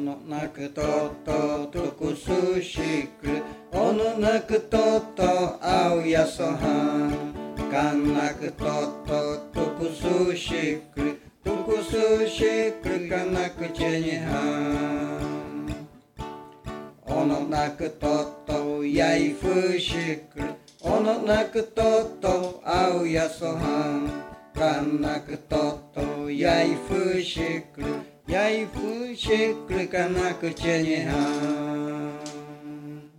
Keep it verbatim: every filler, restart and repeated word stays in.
のなくとっととくすしくるおのなくとっとあうやそはんかんなくとっととくすしくるとくすしくるかなくちにはんおのなくとっとやいふしくるおのなくとっとあうやそはんかんなくとっとやいふしくるやいふしくるかなくちにはん